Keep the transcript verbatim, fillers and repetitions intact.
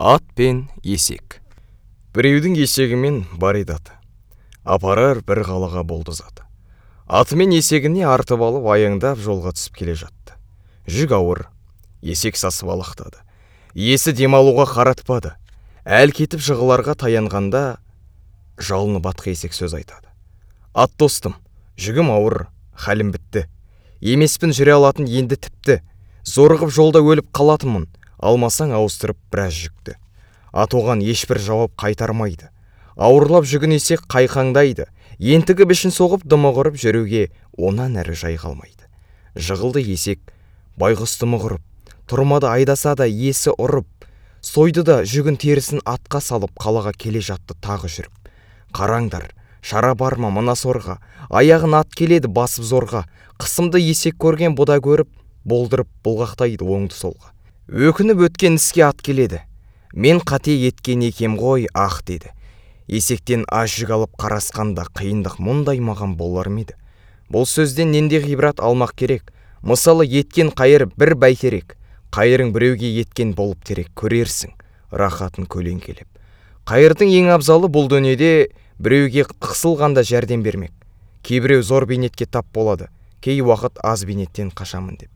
Ат пен есек. Біреудің есегімен бар еді аты. Апарар бір қалаға болды заты. Аты мен есегіне артып алып аяңдап жолға түсіп келе жатты. Жүк ауыр, есек сасып алақтады. Иесі демалуға қаратпады. Әл кетіп жығыларға таянғанда жалыны батқа есек сөз айтады. Ат достым, жүгім ауыр, хәлім бітті. Емеспін жүре алатын енді тіпті. Зорығып жолда өліп қалатынмын. Алмасаң ауыстырып біраз жүкті. Ат оған ешбір жауап қайтармайды. Ауырлап жүгін есек қайқаңдайды. Ентігі бішін соғып дымығырып жүруге онан әрі жай қалмайды. Жығылды есек, байғұс дымығырып, тұрмады айдаса да есі ұрып. Сойды да жүгін терісін атқа салып қалаға келе жатты тағы жүріп. Қараңдар, шара бар ма мына сорға, аяғын ат келеді басып зорға. Қысымды есек көрген бұда көріп, болдырып бұлғақтайды оңды солға. Өкініп өткен іске ат келеді. Мен қате еткен екем ғой, ақ деді. Есектен аз жүк алып қарасқанда қиындық мұндай маған болар ма еді? Бұл сөзден ненде ғибрат алмақ керек? Мысалы еткен қайыр бір бәйтерек. Қайырың біреуге еткен болып терек, көрерсің рахатын көлеңкелеп. Қайырдың ең абзалы бұл дүниеде біреуге қысылғанда жәрдем бермек. Кейбіреу зор бейнетке тап болады, кей уақыт аз бейнеттен қашамын деп.